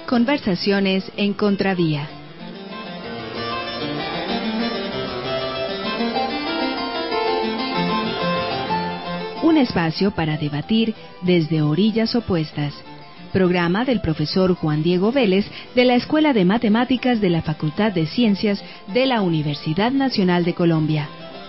Conversaciones en Contravía. Un espacio para debatir desde orillas opuestas. Programa del profesor Juan Diego Vélez de la Escuela de Matemáticas de la Facultad de Ciencias de la Universidad Nacional de Colombia.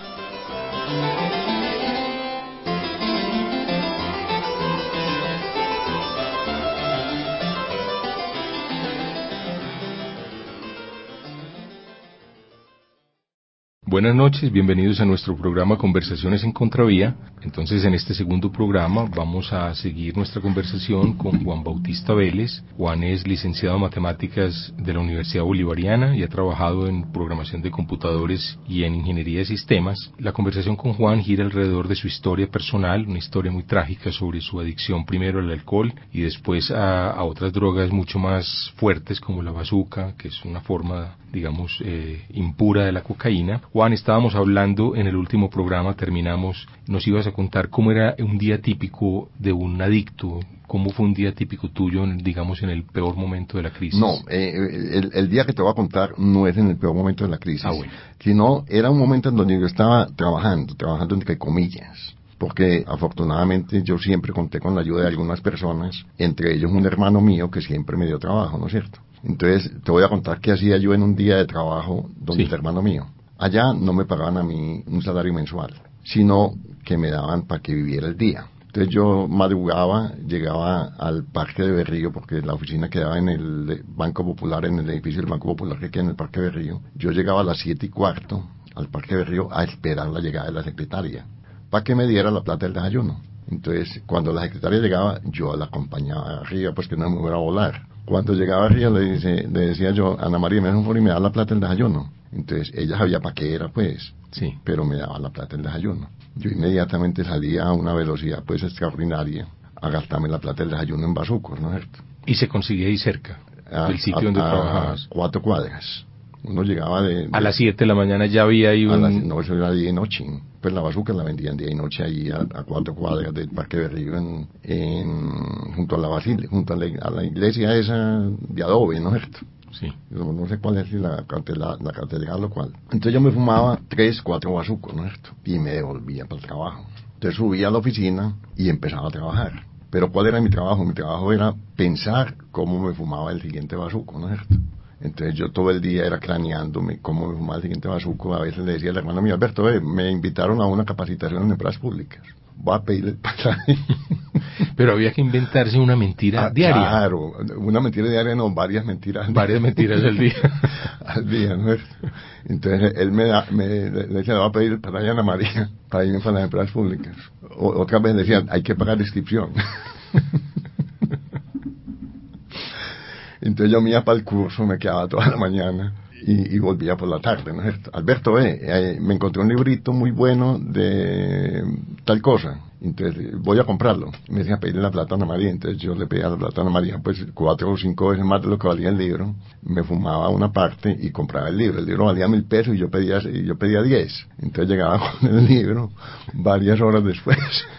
Buenas noches, bienvenidos a nuestro programa Conversaciones en Contravía. Entonces, en este segundo programa vamos a seguir nuestra conversación con Juan Bautista Vélez. Juan es licenciado en Matemáticas de la Universidad Bolivariana y ha trabajado en programación de computadores y en ingeniería de sistemas. La conversación con Juan gira alrededor de su historia personal, una historia muy trágica sobre su adicción primero al alcohol y después a otras drogas mucho más fuertes como la bazuca, que es una forma, digamos, impura de la cocaína. Juan, estábamos hablando en el último programa, nos ibas a contar cómo era un día típico de un adicto, cómo fue un día típico tuyo, digamos, en el peor momento de la crisis. No, el día que te voy a contar no es en el peor momento de la crisis, bueno. Sino era un momento en donde yo estaba trabajando entre comillas, porque afortunadamente yo siempre conté con la ayuda de algunas personas, entre ellos un hermano mío que siempre me dio trabajo, ¿no es cierto? Entonces te voy a contar qué hacía yo en un día de trabajo donde el hermano mío. Allá no me pagaban a mí un salario mensual, sino que me daban para que viviera el día. Entonces yo madrugaba, llegaba al Parque de Berrío, porque la oficina quedaba en el Banco Popular, en el edificio del Banco Popular que queda en el Parque de Berrío. Yo llegaba a las 7:15 al Parque de Berrío a esperar la llegada de la secretaria, para que me diera la plata del desayuno. Entonces, cuando la secretaria llegaba, yo la acompañaba arriba, pues que no me fuera a volar. Cuando llegaba arriba le decía yo, Ana María, me da un favor y me da la plata del desayuno. Entonces, ella sabía para qué era, pues, sí, pero me daba la plata del desayuno. Yo inmediatamente salía a una velocidad, pues, extraordinaria, a gastarme la plata del desayuno en bazucos, ¿no es cierto? ¿Y se conseguía ahí cerca del sitio donde trabajabas? 4 cuadras. Uno llegaba a las 7 de la mañana ya había ahí no, eso era día y noche. Pues la bazuca la vendían día y noche ahí a 4 cuadras del Parque Berrío junto a la Basílica, junto a la iglesia esa de adobe, ¿no es cierto? Sí. No sé cuál es la catedral o cuál. Entonces yo me fumaba 3, 4 bazucos, ¿no es cierto? Y me devolvía para el trabajo. Entonces subía a la oficina y empezaba a trabajar. Pero ¿cuál era mi trabajo? Mi trabajo era pensar cómo me fumaba el siguiente bazuco, ¿no es cierto? Entonces yo todo el día era craneándome cómo me fumaba el siguiente bazuco. A veces le decía al hermano mío, Alberto, me invitaron a una capacitación en empresas públicas. Voy a pedir el pasaje. Pero había que inventarse una mentira diaria. Claro, una mentira diaria, no, varias mentiras. Varias mentiras al día. Al día, ¿no? Entonces él le decía, le va a pedir el pasaje a Ana María para irme para las empresas públicas. Otra vez decían, hay que pagar inscripción. Entonces yo me iba para el curso, me quedaba toda la mañana y volvía por la tarde, ¿no es cierto? Alberto, me encontré un librito muy bueno de tal cosa, entonces voy a comprarlo. Me decía, pedirle la plata a Ana María, entonces yo le pedía la plata a Ana María, pues 4 o 5 veces más de lo que valía el libro. Me fumaba una parte y compraba el libro valía 1.000 pesos y yo pedía 10. Entonces llegaba con el libro varias horas después.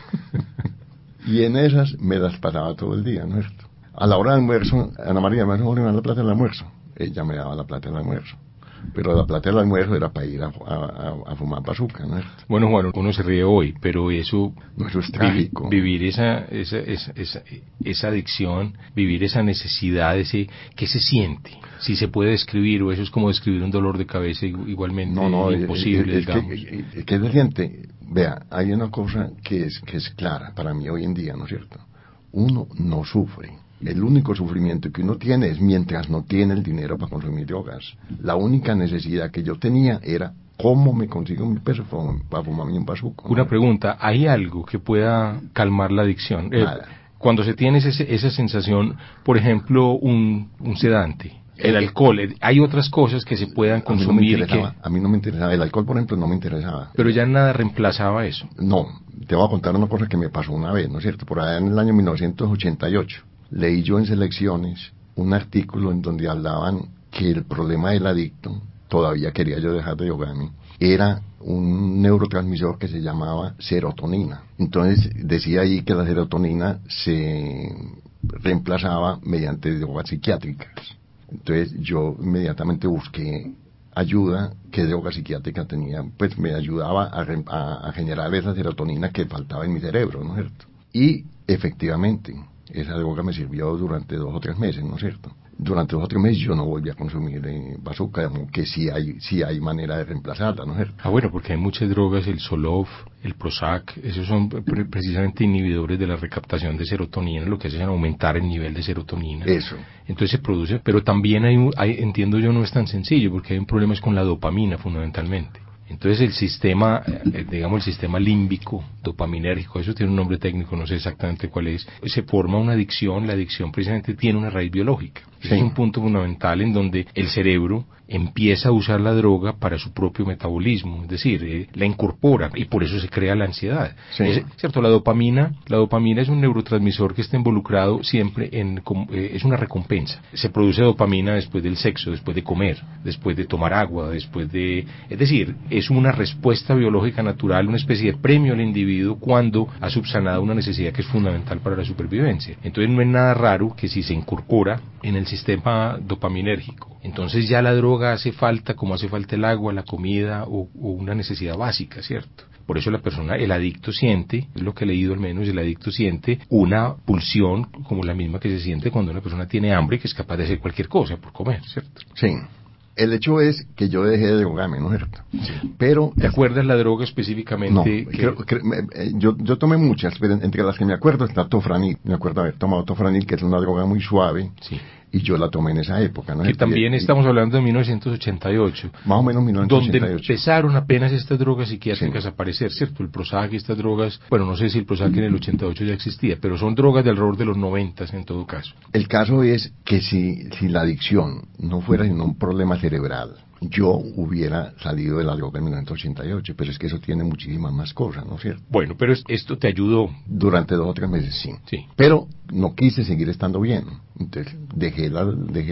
Y en esas me las pasaba todo el día, ¿no es cierto? A la hora del almuerzo, Ana María, ¿me vas a dar la plata del almuerzo? Ella me daba la plata del almuerzo. Pero la plata del almuerzo era para ir a fumar bazuca, ¿no? Bueno, Juan, uno se ríe hoy, pero eso... No, eso es trágico. Vivir esa adicción, vivir esa necesidad, ¿qué se siente? Si se puede describir, o eso es como describir un dolor de cabeza igualmente imposible, digamos. ¿Qué se siente? Vea, hay una cosa que es clara para mí hoy en día, ¿no es cierto? Uno no sufre. El único sufrimiento que uno tiene es mientras no tiene el dinero para consumir drogas. La única necesidad que yo tenía era cómo me consigo 1.000 pesos para fumarme un bazuco, ¿no? Una pregunta, ¿hay algo que pueda calmar la adicción? Nada. Cuando se tiene esa sensación, por ejemplo, un sedante, el alcohol, hay otras cosas que se puedan consumir. A mí no me interesaba. El alcohol, por ejemplo, no me interesaba. Pero ya nada reemplazaba eso. No, te voy a contar una cosa que me pasó una vez, ¿no es cierto? Por allá en el año 1988. Leí yo en Selecciones un artículo en donde hablaban que el problema del adicto, todavía quería yo dejar de drogarme, era un neurotransmisor que se llamaba serotonina. Entonces decía ahí que la serotonina se reemplazaba mediante drogas psiquiátricas. Entonces yo inmediatamente busqué ayuda que droga psiquiátrica tenía, pues me ayudaba a generar esa serotonina que faltaba en mi cerebro, ¿no es cierto? Y efectivamente, esa droga me sirvió durante 2 o 3 meses, ¿no es cierto? Durante 2 o 3 meses yo no volví a consumir bazooka, como que sí hay manera de reemplazarla, ¿no es cierto? Ah, bueno, porque hay muchas drogas, el Zoloft, el Prozac, esos son precisamente inhibidores de la recaptación de serotonina, lo que hacen es aumentar el nivel de serotonina. Eso. Entonces se produce, pero también entiendo yo, no es tan sencillo, porque hay un problema es con la dopamina fundamentalmente. Entonces el sistema, digamos el sistema límbico, dopaminérgico, eso tiene un nombre técnico, no sé exactamente cuál es, se forma una adicción, la adicción precisamente tiene una raíz biológica. Sí. Es un punto fundamental en donde el cerebro empieza a usar la droga para su propio metabolismo, es decir, la incorpora y por eso se crea la ansiedad. Sí. Cierto, la dopamina es un neurotransmisor que está involucrado siempre es una recompensa. Se produce dopamina después del sexo, después de comer, después de tomar agua, es decir, es una respuesta biológica natural, una especie de premio al individuo cuando ha subsanado una necesidad que es fundamental para la supervivencia. Entonces no es nada raro que si se incorpora en el sistema dopaminérgico, entonces ya la droga hace falta como hace falta el agua, la comida o una necesidad básica, ¿cierto? Por eso la persona, el adicto siente, es lo que he leído al menos, el adicto siente una pulsión como la misma que se siente cuando una persona tiene hambre, que es capaz de hacer cualquier cosa por comer, ¿cierto? Sí. El hecho es que yo dejé de drogarme, ¿no es cierto? Sí. Pero ¿te acuerdas la droga específicamente? No, yo tomé muchas, pero entre las que me acuerdo está Tofranil. Me acuerdo haber tomado Tofranil, que es una droga muy suave. Sí. Y yo la tomé en esa época, ¿no? Que también estamos hablando de 1988. Más o menos 1988. Donde empezaron apenas estas drogas psiquiátricas a aparecer, ¿cierto? El Prozac y estas drogas, bueno, no sé si el Prozac en el 88 ya existía, pero son drogas del alrededor de los 90 en todo caso. El caso es que si la adicción no fuera sino un problema cerebral, yo hubiera salido de la droga en 1988, pero es que eso tiene muchísimas más cosas, ¿no es cierto? Bueno, pero esto te ayudó. Durante 2 o 3 meses, sí. Sí. Pero no quise seguir estando bien. Entonces dejé la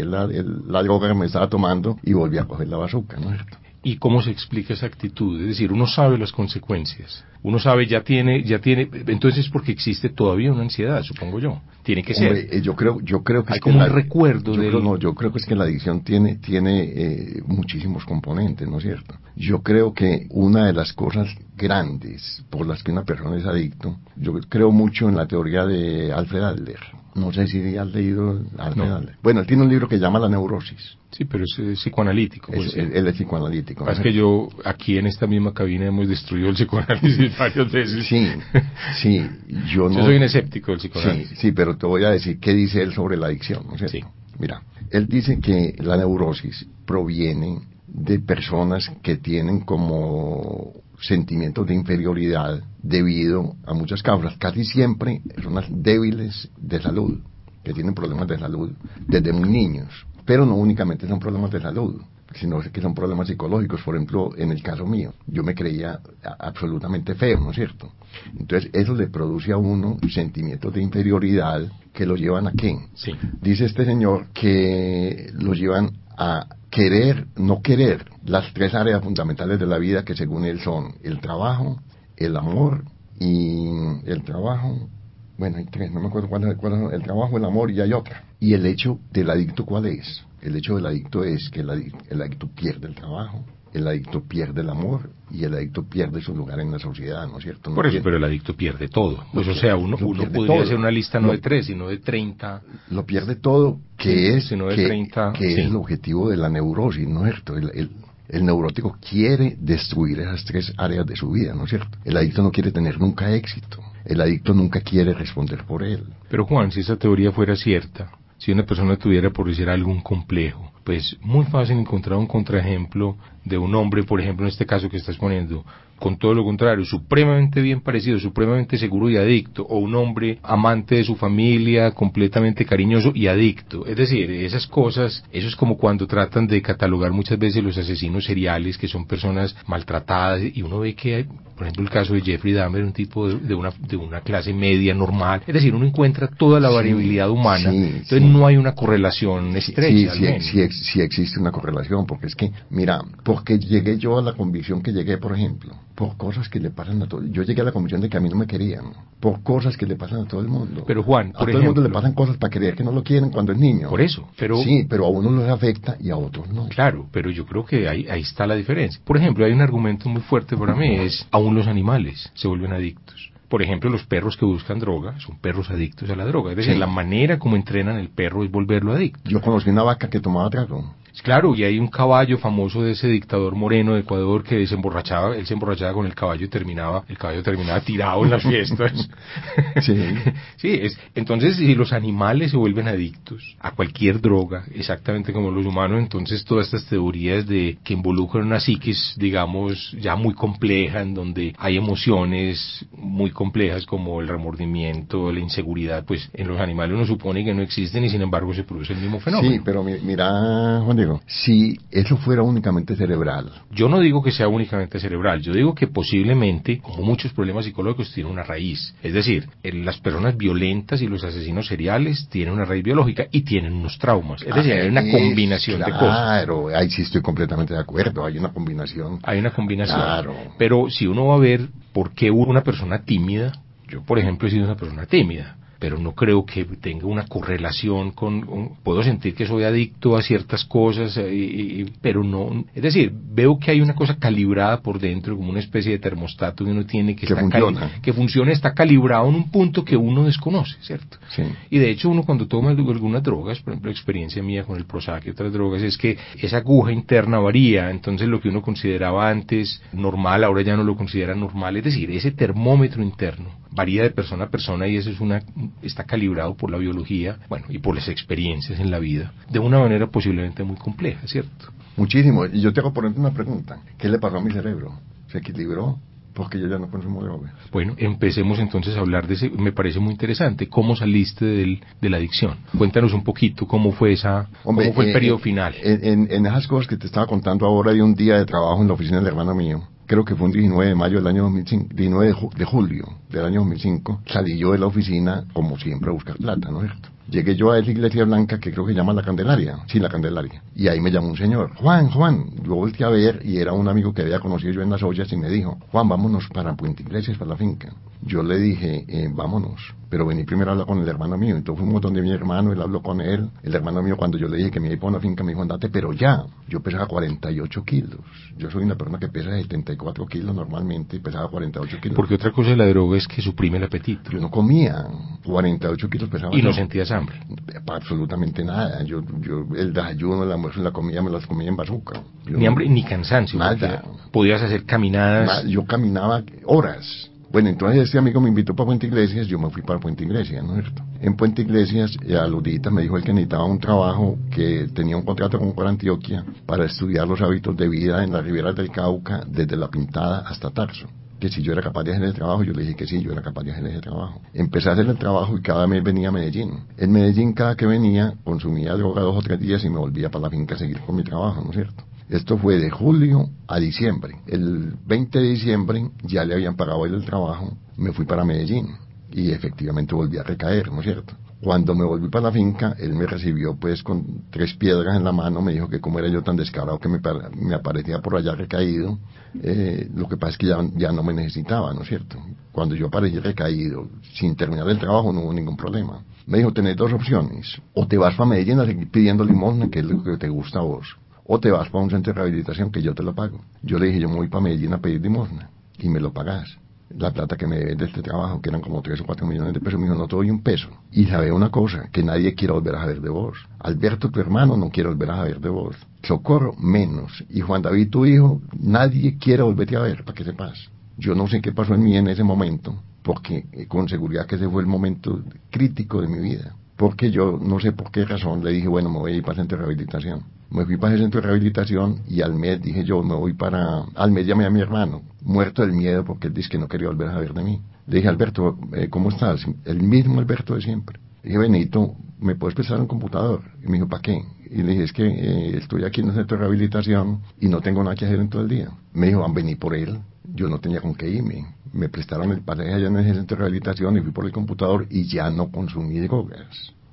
droga que me estaba tomando y volví a coger la bazooka, ¿no es cierto? ¿Y cómo se explica esa actitud? Es decir, uno sabe las consecuencias. Uno sabe, ya tiene, entonces porque existe todavía una ansiedad, supongo yo. Tiene que ser. Yo creo que hay como un recuerdo de yo creo que es que la adicción tiene muchísimos componentes, ¿no es cierto? Yo creo que una de las cosas grandes por las que una persona es adicto, yo creo mucho en la teoría de Alfred Adler. No sé si has leído Alfred Adler. Bueno, él tiene un libro que se llama La neurosis. Sí, pero es psicoanalítico. Pues, él es psicoanalítico. Es que yo, aquí en esta misma cabina hemos destruido el psicoanálisis varias veces. Sí, yo soy un escéptico del psicoanálisis. Sí, pero te voy a decir qué dice él sobre la adicción, ¿no es cierto? Sí. Mira, él dice que la neurosis proviene de personas que tienen como sentimientos de inferioridad debido a muchas causas, casi siempre personas débiles de salud, que tienen problemas de salud desde muy niños, pero no únicamente son problemas de salud, sino que son problemas psicológicos. Por ejemplo, en el caso mío, yo me creía absolutamente feo, ¿no es cierto? Entonces eso le produce a uno sentimientos de inferioridad que lo llevan ¿a qué? Sí. Dice este señor que lo llevan a querer, no querer, las 3 áreas fundamentales de la vida que según él son el trabajo, el amor y el trabajo, bueno, hay 3, no me acuerdo cuál es, el trabajo, el amor y hay otra. Y el hecho del adicto, ¿cuál es? El hecho del adicto es que el adicto pierde el trabajo, el adicto pierde el amor y el adicto pierde su lugar en la sociedad, ¿no es cierto? Por eso, pero el adicto pierde todo. Pues o sea, uno podría hacer una lista no de 3, sino de 30. Lo pierde todo, que es el objetivo de la neurosis, ¿no es cierto? El neurótico quiere destruir esas 3 áreas de su vida, ¿no es cierto? El adicto no quiere tener nunca éxito. El adicto nunca quiere responder por él. Pero Juan, si esa teoría fuera cierta, si una persona tuviera, por decir, algún complejo, pues muy fácil encontrar un contraejemplo de un hombre, por ejemplo, en este caso que estás poniendo, con todo lo contrario, supremamente bien parecido, supremamente seguro y adicto, o un hombre amante de su familia, completamente cariñoso y adicto. Es decir, esas cosas, eso es como cuando tratan de catalogar muchas veces los asesinos seriales, que son personas maltratadas, y uno ve que hay, por ejemplo, el caso de Jeffrey Dahmer, un tipo de una clase media normal. Es decir, uno encuentra toda la variabilidad humana, entonces no hay una correlación estrecha. Sí existe una correlación, porque es que, mira, porque llegué yo a la convicción que llegué, por ejemplo, por cosas que le pasan a todo. Yo llegué a la conclusión de que a mí no me querían, por cosas que le pasan a todo el mundo. Pero Juan, a todo el mundo le pasan cosas para creer que no lo quieren cuando es niño. Por eso, pero... Sí, pero a uno les afecta y a otros no. Claro, pero yo creo que ahí está la diferencia. Por ejemplo, hay un argumento muy fuerte para mí, es aún los animales se vuelven adictos. Por ejemplo, los perros que buscan droga son perros adictos a la droga. Es decir, la manera como entrenan el perro es volverlo adicto. Yo conocí una vaca que tomaba trago. Claro, y hay un caballo famoso de ese dictador moreno de Ecuador que él se emborrachaba con el caballo y el caballo terminaba tirado en las fiestas. Sí, entonces si los animales se vuelven adictos a cualquier droga, exactamente como los humanos, entonces todas estas teorías de que involucran una psiquis, digamos, ya muy compleja, en donde hay emociones muy complejas como el remordimiento, la inseguridad, pues en los animales uno supone que no existen y sin embargo se produce el mismo fenómeno. Sí, pero mira, Juan Diego, si eso fuera únicamente cerebral. Yo no digo que sea únicamente cerebral, yo digo que posiblemente, como muchos problemas psicológicos, tiene una raíz. Es decir, las personas violentas y los asesinos seriales tienen una raíz biológica y tienen unos traumas. Es decir, hay una combinación de cosas. Claro, ahí sí estoy completamente de acuerdo, hay una combinación. Claro. Pero si uno va a ver por qué una persona tímida, yo por ejemplo he sido una persona tímida, pero no creo que tenga una correlación puedo sentir que soy adicto a ciertas cosas, pero no, es decir, veo que hay una cosa calibrada por dentro, como una especie de termostato que uno tiene que funciona, está calibrado en un punto que uno desconoce, ¿cierto? Sí. Y de hecho uno cuando toma algunas drogas, por ejemplo, experiencia mía con el Prozac y otras drogas, es que esa aguja interna varía, entonces lo que uno consideraba antes normal, ahora ya no lo considera normal, es decir, ese termómetro interno varía de persona a persona y eso está calibrado por la biología, bueno, y por las experiencias en la vida, de una manera posiblemente muy compleja, ¿cierto? Muchísimo. Y yo te hago por ejemplo una pregunta. ¿Qué le pasó a mi cerebro? ¿Se equilibró? Porque yo ya no consumo drogas. Bueno, empecemos entonces a hablar de ese, me parece muy interesante, ¿cómo saliste de la adicción? Cuéntanos un poquito cómo fue cómo fue el periodo final. En esas cosas que te estaba contando ahora de un día de trabajo en la oficina del hermano mío, creo que fue un 19 de mayo del año 2005, 19 de julio del año 2005, salí yo de la oficina, como siempre, a buscar plata, ¿no es cierto? Llegué yo a esa iglesia blanca que creo que se llama La Candelaria, sí, La Candelaria, y ahí me llamó un señor, Juan, yo volteé a ver y era un amigo que había conocido yo en las ollas y me dijo, Juan, vámonos para Puente Iglesias, para la finca. Yo le dije, vámonos, pero vení primero a hablar con el hermano mío. Entonces fuimos donde mi hermano, él habló con él. El hermano mío, cuando yo le dije que me iba a ir para una finca, me dijo, andate, pero ya. Yo pesaba 48 kilos. Yo soy una persona que pesa 74 kilos normalmente y pesaba 48 kilos. Porque otra cosa de la droga es que suprime el apetito. Yo no comía, 48 kilos pesaba. ¿Y no sentías hambre? Absolutamente nada. Yo el desayuno, el almuerzo y la comida me las comía en bazooka. Ni hambre ni cansancio. Nada. Podías hacer caminadas. Yo caminaba horas. Bueno, entonces este amigo me invitó para Puente Iglesias, yo me fui para Puente Iglesias, ¿no es cierto? En Puente Iglesias, a los días me dijo él que necesitaba un trabajo, que tenía un contrato con Cor Antioquia para estudiar los hábitos de vida en las riberas del Cauca, desde La Pintada hasta Tarso. Que si yo era capaz de hacer el trabajo, yo le dije que sí, yo era capaz de hacer ese trabajo. Empecé a hacer el trabajo y cada mes venía a Medellín. En Medellín, cada que venía, consumía droga 2 o 3 días y me volvía para la finca a seguir con mi trabajo, ¿no es cierto? Esto fue de julio a diciembre. El 20 de diciembre ya le habían pagado él el trabajo, me fui para Medellín y efectivamente volví a recaer, ¿no es cierto? Cuando me volví para la finca, él me recibió pues con 3 piedras en la mano, me dijo que cómo era yo tan descarado que me aparecía por allá recaído, lo que pasa es que ya no me necesitaba, ¿no es cierto? Cuando yo aparecí recaído, sin terminar el trabajo no hubo ningún problema. Me dijo, tenés 2 opciones, o te vas para Medellín a seguir pidiendo limosna, que es lo que te gusta a vos, o te vas para un centro de rehabilitación que yo te lo pago. Yo le dije, yo me voy para Medellín a pedir limosna, y me lo pagás. La plata que me debes de este trabajo, que eran como 3 o 4 millones de pesos, me dijo, no te doy un peso. Y sabe una cosa, que nadie quiere volver a saber de vos. Alberto, tu hermano, no quiere volver a saber de vos. Socorro, menos. Y Juan David, tu hijo, nadie quiere volverte a ver, para que sepas. Yo no sé qué pasó en mí en ese momento, porque con seguridad que ese fue el momento crítico de mi vida. Porque yo no sé por qué razón le dije, bueno, me voy a ir para el centro de rehabilitación. Me fui para el centro de rehabilitación y al mes dije yo, me voy para... Al mes llamé a mi hermano, muerto del miedo porque él dice que no quería volver a saber de mí. Le dije, Alberto, ¿cómo estás? El mismo Alberto de siempre. Le dije, Benito, ¿me puedes prestar un computador? Y me dijo, ¿para qué? Y le dije, es que estoy aquí en el centro de rehabilitación y no tengo nada que hacer en todo el día. Me dijo, van a venir por él. Yo no tenía con qué irme. Me prestaron el pasaje allá en el centro de rehabilitación y fui por el computador y ya no consumí drogas.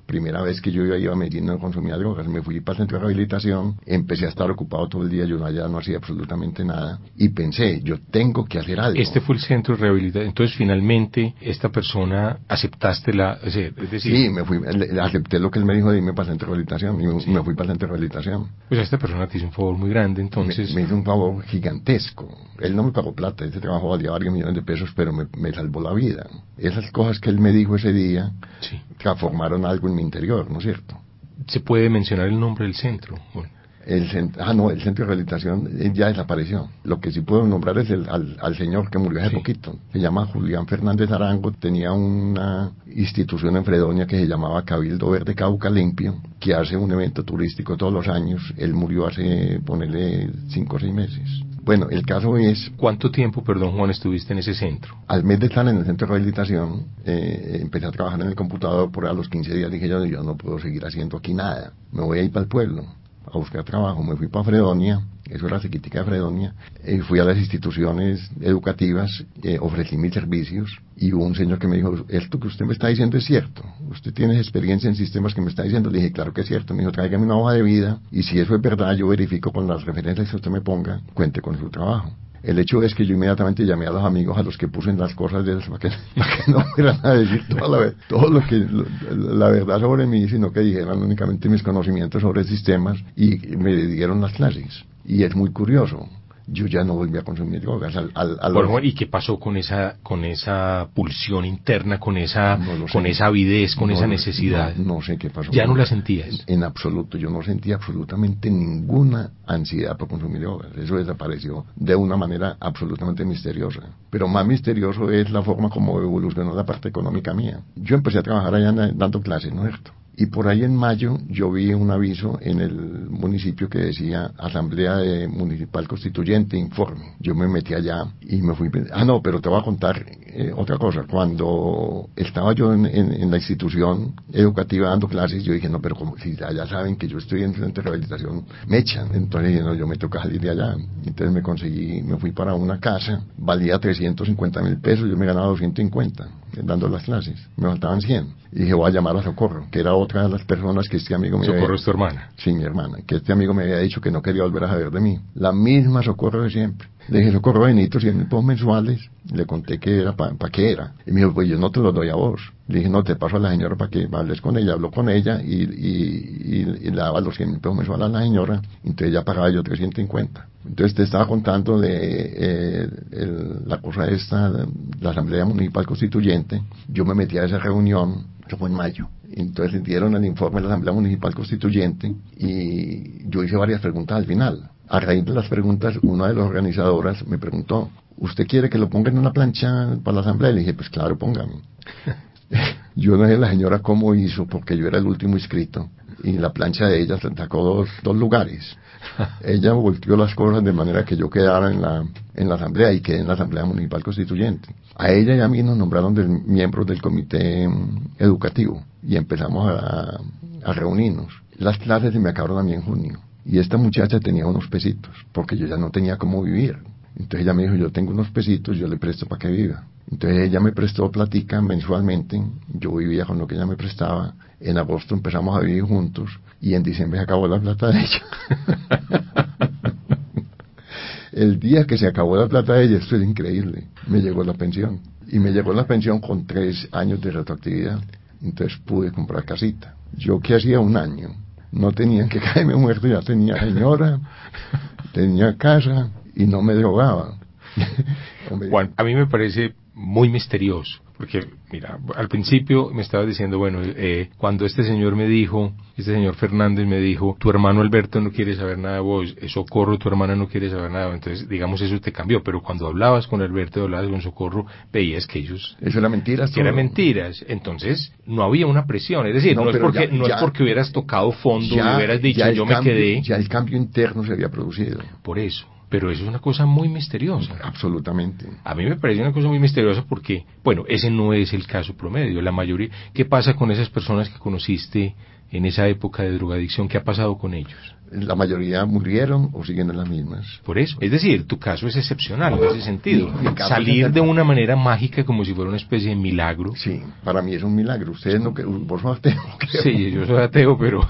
primera vez que yo iba a Medellín no consumía drogas, me fui para el centro de rehabilitación, empecé a estar ocupado todo el día, yo allá no hacía absolutamente nada, y pensé, yo tengo que hacer algo. Este fue el centro de rehabilitación, entonces finalmente esta persona aceptaste es decir... Sí, acepté lo que él me dijo de irme para el centro de rehabilitación, y me fui para el centro de rehabilitación. Pues esta persona te hizo un favor muy grande, entonces... Me hizo un favor gigantesco, él no me pagó plata, ese trabajo valía varios millones de pesos, pero me salvó la vida. Esas cosas que él me dijo ese día, sí, transformaron algo en mi interior, ¿no es cierto? ¿Se puede mencionar el nombre del centro? Bueno. El centro de rehabilitación ya desapareció. Lo que sí puedo nombrar es al señor que murió hace poquito. Se llama Julián Fernández Arango, tenía una institución en Fredonia que se llamaba Cabildo Verde Cauca Limpio, que hace un evento turístico todos los años. Él murió hace, ponele, 5 o 6 meses. Bueno, el caso es... ¿Cuánto tiempo, perdón, Juan, estuviste en ese centro? Al mes de estar en el centro de rehabilitación, empecé a trabajar en el computador, por a los 15 días dije yo no puedo seguir haciendo aquí nada, me voy a ir para el pueblo a buscar trabajo. Me fui para Fredonia, eso era Cerquitica de Fredonia, fui a las instituciones educativas, ofrecí mis servicios, y hubo un señor que me dijo, esto que usted me está diciendo es cierto, usted tiene experiencia en sistemas que me está diciendo. Le dije, claro que es cierto. Me dijo, tráigame una hoja de vida, y si eso es verdad, yo verifico con las referencias que usted me ponga, cuente con su trabajo. El hecho es que yo inmediatamente llamé a los amigos a los que puse en las cosas de eso, para que no fueran a decir todo lo que la verdad sobre mí, sino que dijeran únicamente mis conocimientos sobre sistemas, y me dieron las clases. Y es muy curioso, yo ya no volví a consumir drogas. Bueno, ¿y qué pasó con esa pulsión interna, con esa avidez, con esa necesidad? No sé qué pasó. ¿Ya no la sentías? En absoluto, yo no sentía absolutamente ninguna ansiedad por consumir drogas. Eso desapareció de una manera absolutamente misteriosa. Pero más misterioso es la forma como evolucionó la parte económica mía. Yo empecé a trabajar allá dando clases, ¿no es cierto? Y por ahí en mayo yo vi un aviso en el municipio que decía Asamblea Municipal Constituyente, informe. Yo me metí allá y me fui... pero te voy a contar otra cosa. Cuando estaba yo en la institución educativa dando clases, yo dije, no, pero como si ya saben que yo estoy en centro de rehabilitación, me echan. Entonces dije, no, yo me toca salir de allá. Entonces me fui para una casa, valía 350.000 pesos, yo me ganaba 250 dando las clases, me faltaban 100. Y dije, voy a llamar a Socorro, que era otra de las personas que este amigo me ¿Socorro es tu hermana? Sí, mi hermana, que este amigo me había dicho que no quería volver a saber de mí. La misma Socorro de siempre. Le dije, Socorro, Benito, 100.000 pesos mensuales. Le conté que era para qué era. Y me dijo, pues yo no te los doy a vos. Le dije, no, te paso a la señora para que hables con ella. Habló con ella y le daba los 100.000 pesos mensuales a la señora. Entonces ya pagaba yo 350. Entonces te estaba contando de la cosa esta, la Asamblea Municipal Constituyente. Yo me metí a esa reunión, eso fue en mayo. Entonces dieron el informe de la Asamblea Municipal Constituyente y yo hice varias preguntas al final. A raíz de las preguntas, una de las organizadoras me preguntó, ¿usted quiere que lo ponga en una plancha para la asamblea? Le dije, pues claro, póngame. Yo no sé la señora cómo hizo, porque yo era el último inscrito, y la plancha de ella sacó dos lugares. Ella volteó las cosas de manera que yo quedara en la asamblea, y quedé en la Asamblea Municipal Constituyente. A ella y a mí nos nombraron miembros del comité educativo, y empezamos a reunirnos. Las clases se me acabaron a mí en junio. Y esta muchacha tenía unos pesitos, porque yo ya no tenía cómo vivir. Entonces ella me dijo, yo tengo unos pesitos, yo le presto para que viva. Entonces ella me prestó platica mensualmente, yo vivía con lo que ella me prestaba. En agosto empezamos a vivir juntos, y en diciembre se acabó la plata de ella. El día que se acabó la plata de ella, esto es increíble, me llegó la pensión. Y me llegó la pensión con 3 años de retroactividad. Entonces pude comprar casita. Yo que hacía un año no tenían que caerme muerto, ya tenía señora, tenía casa y no me drogaba. Juan, a mí me parece muy misterioso, porque mira, al principio me estabas diciendo, bueno, cuando este señor Fernández me dijo, tu hermano Alberto no quiere saber nada de vos, Socorro, tu hermana no quiere saber nada, entonces digamos eso te cambió, pero cuando hablabas con Alberto, hablabas con Socorro, veías que ellos... Eso era mentiras. Que eran mentiras, entonces no había una presión, es decir, no es porque hubieras tocado fondo y hubieras dicho, yo me quedé... Ya el cambio interno se había producido. Por eso. Pero eso es una cosa muy misteriosa. Absolutamente. A mí me parece una cosa muy misteriosa porque, bueno, ese no es el caso promedio. La mayoría, ¿qué pasa con esas personas que conociste en esa época de drogadicción? ¿Qué ha pasado con ellos? La mayoría murieron o siguen en las mismas. Por eso, es decir, tu caso es excepcional en ese sentido. Mi caso Salir es de una manera mágica como si fuera una especie de milagro. Sí, para mí es un milagro. Ustedes no, vos sos ateo. Sí, yo soy ateo, pero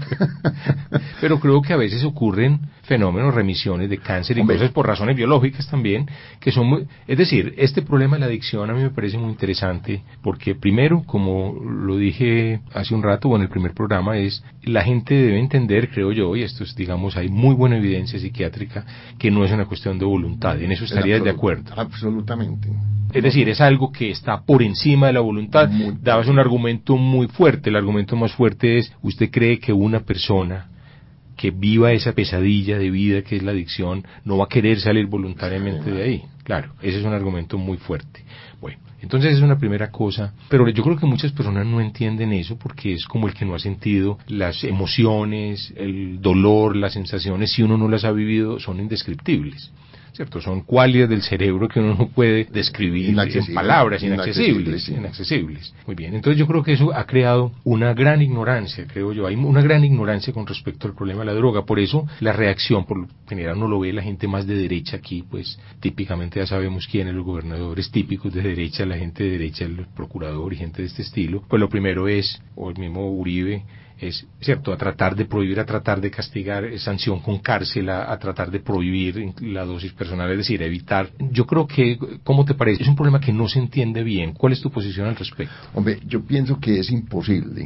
pero creo que a veces ocurren fenómenos, remisiones de cáncer y cosas por razones biológicas también, que son muy... Es decir, este problema de la adicción a mí me parece muy interesante, porque primero, como lo dije hace un rato o en el primer programa, es la gente debe entender, creo yo, y esto es, digamos, hay muy buena evidencia psiquiátrica, que no es una cuestión de voluntad, en eso estarías de acuerdo. Absolutamente. Es decir, es algo que está por encima de la voluntad. Dabas un argumento muy fuerte, el argumento más fuerte es, ¿usted cree que una persona que viva esa pesadilla de vida que es la adicción no va a querer salir voluntariamente de ahí? Claro, ese es un argumento muy fuerte. Bueno, entonces es una primera cosa, pero yo creo que muchas personas no entienden eso porque es como el que no ha sentido las emociones, el dolor, las sensaciones, si uno no las ha vivido, son indescriptibles. ¿Cierto? Son cualidades del cerebro que uno no puede describir en palabras, inaccesibles. Muy bien, entonces yo creo que eso ha creado una gran ignorancia, creo yo, hay una gran ignorancia con respecto al problema de la droga, por eso la reacción, por lo general uno lo ve la gente más de derecha aquí, pues típicamente ya sabemos quiénes, los gobernadores típicos de derecha, la gente de derecha, el procurador y gente de este estilo, pues lo primero es, o el mismo Uribe, es cierto, a tratar de prohibir, a tratar de castigar, sanción con cárcel, a tratar de prohibir la dosis personal, es decir, evitar. Yo creo que, ¿cómo te parece? Es un problema que no se entiende bien. ¿Cuál es tu posición al respecto? Hombre, yo pienso que es imposible,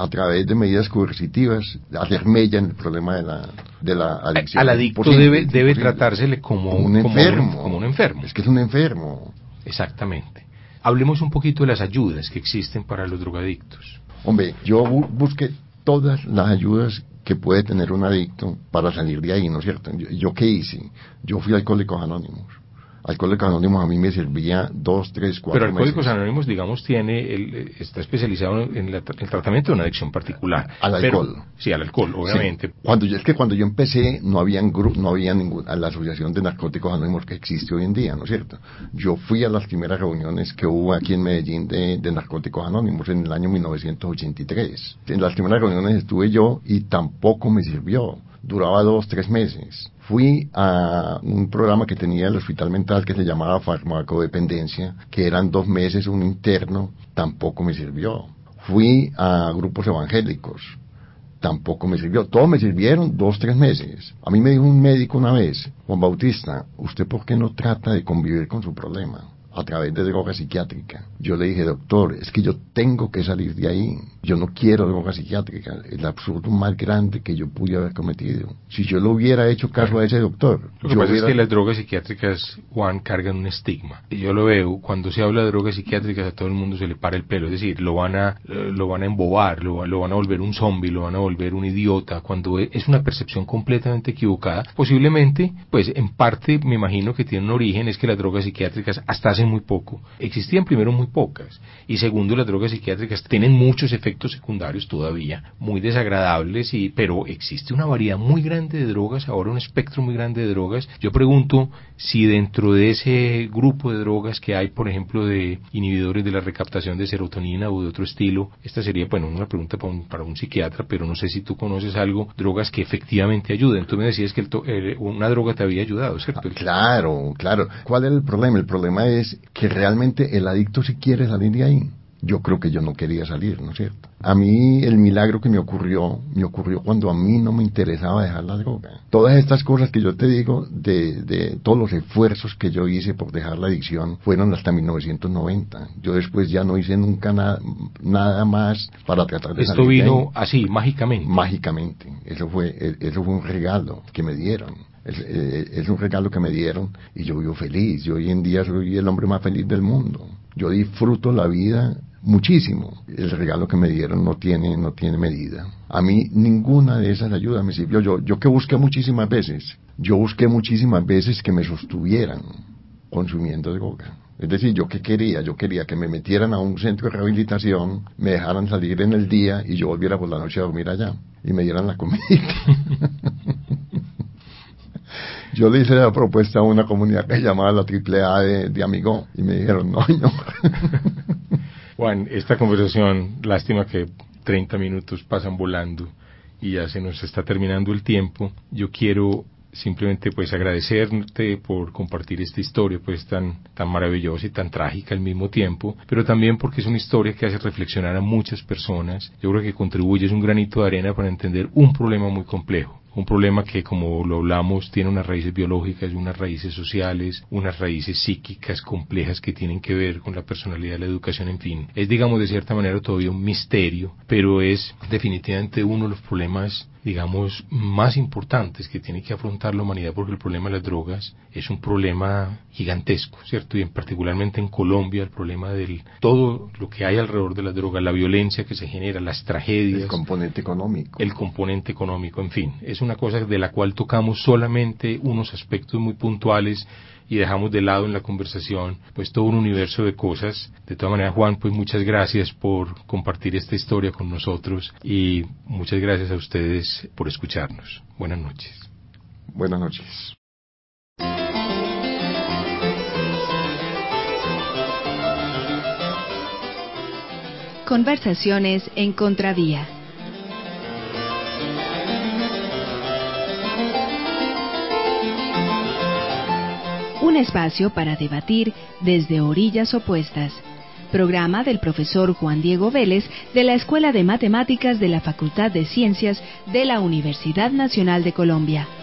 a través de medidas coercitivas, hacer mella en el problema de la adicción. Al adicto debe tratársele como un enfermo. Es que es un enfermo. Exactamente. Hablemos un poquito de las ayudas que existen para los drogadictos. Hombre, yo busqué todas las ayudas que puede tener un adicto para salir de ahí, ¿no es cierto? ¿Yo qué hice? Yo fui a Alcohólicos Anónimos. Alcohólicos Anónimos a mí me servía 2, 3, 4 meses. Pero Alcohólicos Anónimos, digamos, está especializado en el tratamiento de una adicción particular. Al alcohol. Sí, al alcohol, obviamente. Sí. Cuando yo empecé no había ninguna, la Asociación de Narcóticos Anónimos que existe hoy en día, ¿no es cierto? Yo fui a las primeras reuniones que hubo aquí en Medellín de Narcóticos Anónimos en el año 1983. En las primeras reuniones estuve yo y tampoco me sirvió. Duraba 2, 3 meses. Fui a un programa que tenía el hospital mental que se llamaba farmacodependencia, que eran 2 meses, un interno, tampoco me sirvió. Fui a grupos evangélicos, tampoco me sirvió. Todos me sirvieron 2, 3 meses. A mí me dijo un médico una vez, Juan Bautista, ¿usted por qué no trata de convivir con su problema a través de droga psiquiátrica? Yo le dije, doctor, es que yo tengo que salir de ahí. Yo no quiero droga psiquiátrica. El absurdo más grande que yo pude haber cometido. Si yo lo hubiera hecho caso a ese doctor. Lo que pasa es que las drogas psiquiátricas, Juan, cargan un estigma. Y yo lo veo, cuando se habla de drogas psiquiátricas a todo el mundo se le para el pelo. Es decir, lo van a embobar, lo van a volver un zombie, lo van a volver un idiota, cuando es una percepción completamente equivocada. Posiblemente, pues en parte me imagino que tiene un origen, es que las drogas psiquiátricas hasta hace muy poco existían, primero muy pocas, y segundo las drogas psiquiátricas tienen muchos efectos secundarios todavía muy desagradables, pero existe una variedad muy grande de drogas, ahora un espectro muy grande de drogas. Yo pregunto si dentro de ese grupo de drogas que hay, por ejemplo, de inhibidores de la recaptación de serotonina o de otro estilo, esta sería, bueno, una pregunta para un psiquiatra, pero no sé si tú conoces algo, drogas que efectivamente ayuden. Tú me decías que una droga te había ayudado, ¿cierto? Claro. ¿Cuál es el problema? El problema es que realmente el adicto sí quiere salir de ahí. Yo creo que yo no quería salir, ¿no es cierto? A mí el milagro que me ocurrió cuando a mí no me interesaba dejar la droga. Todas estas cosas que yo te digo, de todos los esfuerzos que yo hice por dejar la adicción, fueron hasta 1990. Yo después ya no hice nunca nada más para tratar de salir de ahí. Esto vino así, mágicamente. Mágicamente. Eso fue un regalo que me dieron. Es un regalo que me dieron y yo vivo feliz. Yo hoy en día soy el hombre más feliz del mundo. Yo disfruto la vida muchísimo. El regalo que me dieron no tiene medida. A mí ninguna de esas ayudas me sirvió. Yo que busqué muchísimas veces que me sostuvieran consumiendo droga. Es decir, ¿yo qué quería? Yo quería que me metieran a un centro de rehabilitación, me dejaran salir en el día y yo volviera por la noche a dormir allá y me dieran la comida. Yo le hice la propuesta a una comunidad que se llamaba la AAA de Amigó y me dijeron no. Juan, esta conversación, lástima que 30 minutos pasan volando y ya se nos está terminando el tiempo. Yo quiero simplemente pues agradecerte por compartir esta historia pues tan maravillosa y tan trágica al mismo tiempo, pero también porque es una historia que hace reflexionar a muchas personas. Yo creo que contribuye, es un granito de arena para entender un problema muy complejo. Un problema que, como lo hablamos, tiene unas raíces biológicas, unas raíces sociales, unas raíces psíquicas complejas que tienen que ver con la personalidad, la educación, en fin. Es, digamos, de cierta manera todavía un misterio, pero es definitivamente uno de los problemas, digamos, más importantes que tiene que afrontar la humanidad, porque el problema de las drogas es un problema gigantesco, ¿cierto? Y particularmente en Colombia, el problema del todo lo que hay alrededor de las drogas, la violencia que se genera, las tragedias. El componente económico. El componente económico, en fin. Es una cosa de la cual tocamos solamente unos aspectos muy puntuales y dejamos de lado en la conversación pues todo un universo de cosas. De todas maneras, Juan, pues muchas gracias por compartir esta historia con nosotros y muchas gracias a ustedes por escucharnos. Buenas noches. Buenas noches. Conversaciones en Contravía. Un espacio para debatir desde orillas opuestas. Programa del profesor Juan Diego Vélez de la Escuela de Matemáticas de la Facultad de Ciencias de la Universidad Nacional de Colombia.